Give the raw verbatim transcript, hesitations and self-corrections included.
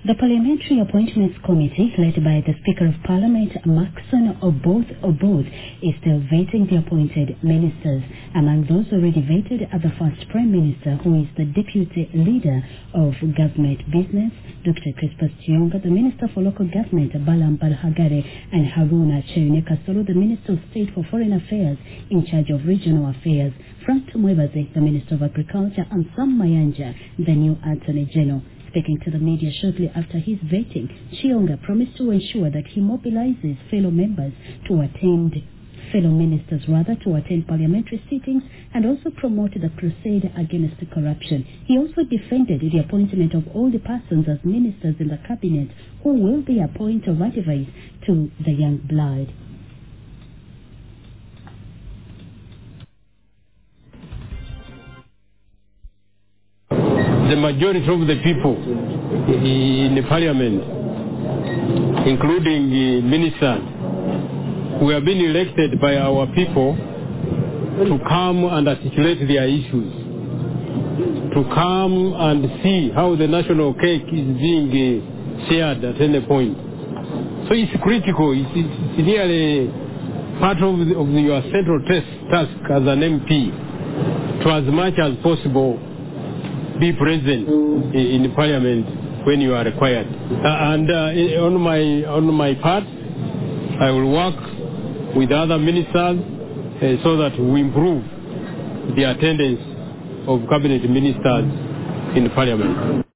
The Parliamentary Appointments Committee, led by the Speaker of Parliament, Maxon Oboth Oboth, is still vetting the appointed ministers. Among those already vetted are the first Prime Minister, who is the Deputy Leader of Government Business, Doctor Crispus Kionga, the Minister for Local Government, Balam Balhagare, and Haruna Chene Kasolo, the Minister of State for Foreign Affairs, in charge of Regional Affairs, Frank Tumwebaze, the Minister of Agriculture, and Sam Mayanja, the new Attorney General. Speaking to the media shortly after his vetting, Chionga promised to ensure that he mobilizes fellow members to attend, fellow ministers rather, to attend parliamentary sittings and also promote the crusade against corruption. He also defended the appointment of all the persons as ministers in the cabinet who will be appointed or ratified to the young blood. The majority of the people in the parliament, including the ministers, who have been elected by our people to come and articulate their issues, to come and see how the national cake is being uh, shared at any point. So it's critical. It's, it's nearly part of, the, of the, your central test, task as an M P to, as much as possible, be present in, in the parliament when you are required. Uh, and uh, on my on my part, I will work with other ministers uh, so that we improve the attendance of cabinet ministers in the parliament.